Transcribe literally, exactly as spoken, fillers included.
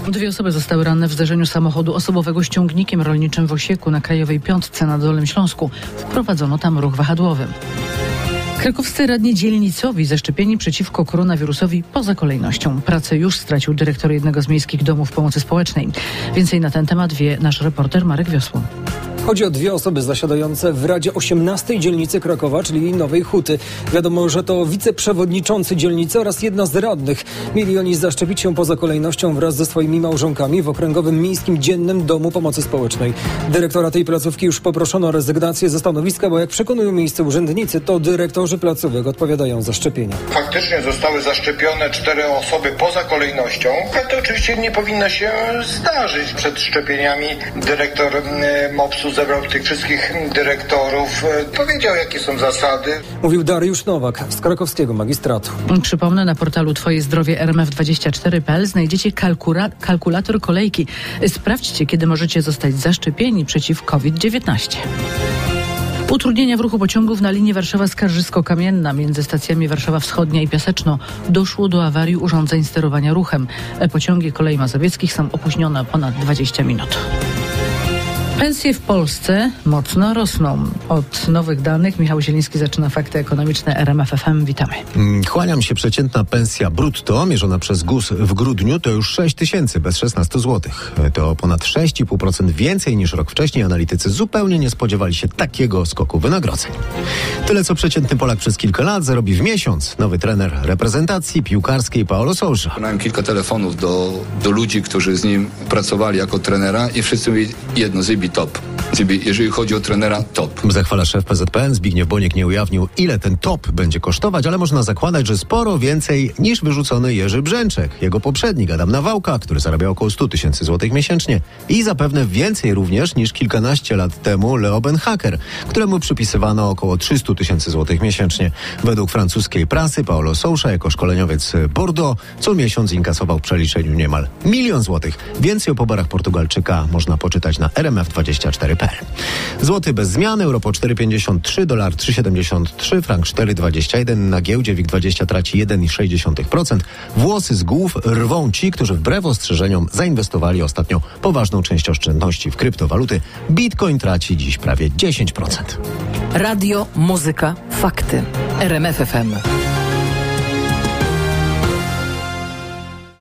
Dwie osoby zostały ranne w zdarzeniu samochodu osobowego z ciągnikiem rolniczym w Osieku na Krajowej Piątce na Dolnym Śląsku. Wprowadzono tam ruch wahadłowy. Krakowscy radni dzielnicowi zaszczepieni przeciwko koronawirusowi poza kolejnością. Pracę już stracił dyrektor jednego z miejskich domów pomocy społecznej. Więcej na ten temat wie nasz reporter Marek Wiosło. Chodzi o dwie osoby zasiadające w Radzie osiemnastej dzielnicy Krakowa, czyli Nowej Huty. Wiadomo, że to wiceprzewodniczący dzielnicy oraz jedna z radnych. Mieli oni zaszczepić się poza kolejnością wraz ze swoimi małżonkami w Okręgowym Miejskim Dziennym Domu Pomocy Społecznej. Dyrektora tej placówki już poproszono o rezygnację ze stanowiska, bo jak przekonują miejsce urzędnicy, to dyrektorzy placówek odpowiadają za szczepienia. Faktycznie zostały zaszczepione cztery osoby poza kolejnością, ale to oczywiście nie powinno się zdarzyć. Przed szczepieniami dyrektor mopsu zebrał tych wszystkich dyrektorów, powiedział, jakie są zasady. Mówił Dariusz Nowak z krakowskiego magistratu. Przypomnę, na portalu Twoje Zdrowie R M F dwadzieścia cztery kropka p l znajdziecie kalkula- kalkulator kolejki. Sprawdźcie, kiedy możecie zostać zaszczepieni przeciw COVID dziewiętnaście. Utrudnienia w ruchu pociągów na linii Warszawa-Skarżysko-Kamienna między stacjami Warszawa Wschodnia i Piaseczno. Doszło do awarii urządzeń sterowania ruchem. Pociągi kolei mazowieckich są opóźnione o ponad dwadzieścia minut. Pensje w Polsce mocno rosną. Od nowych danych Michał Zieliński zaczyna fakty ekonomiczne R M F F M. Witamy. Kłaniam się. Przeciętna pensja brutto mierzona przez G U S w grudniu to już sześć tysięcy bez szesnaście złotych. To ponad sześć i pół procent więcej niż rok wcześniej. Analitycy zupełnie nie spodziewali się takiego skoku wynagrodzeń. Tyle, co przeciętny Polak przez kilka lat zarobi w miesiąc. Nowy trener reprezentacji piłkarskiej Paulo Sousa. Miałem kilka telefonów do, do ludzi, którzy z nim pracowali jako trenera i wszyscy mówili jedno, Zybi top. Zybi, jeżeli chodzi o trenera, top. Zachwala szef P Z P N. Zbigniew Boniek nie ujawnił, ile ten top będzie kosztować, ale można zakładać, że sporo więcej niż wyrzucony Jerzy Brzęczek. Jego poprzednik Adam Nawałka, który zarabiał około sto tysięcy złotych miesięcznie. I zapewne więcej również niż kilkanaście lat temu Leo Benhaker, któremu przypisywano około trzysta tysięcy złotych miesięcznie. Według francuskiej prasy Paulo Sousa jako szkoleniowiec Bordeaux co miesiąc inkasował w przeliczeniu niemal milion złotych. Więcej o poborach Portugalczyka można poczytać na R M F dwadzieścia cztery kropka p l. Złoty bez zmiany, euro po cztery pięćdziesiąt trzy, dolar trzy siedemdziesiąt trzy, frank cztery dwadzieścia jeden, na giełdzie WIG dwadzieścia traci jeden przecinek sześć procent. Włosy z głów rwą ci, którzy wbrew ostrzeżeniom zainwestowali ostatnio poważną część oszczędności w kryptowaluty. Bitcoin traci dziś prawie dziesięć procent. Radio, muzyka, fakty. R M F F M.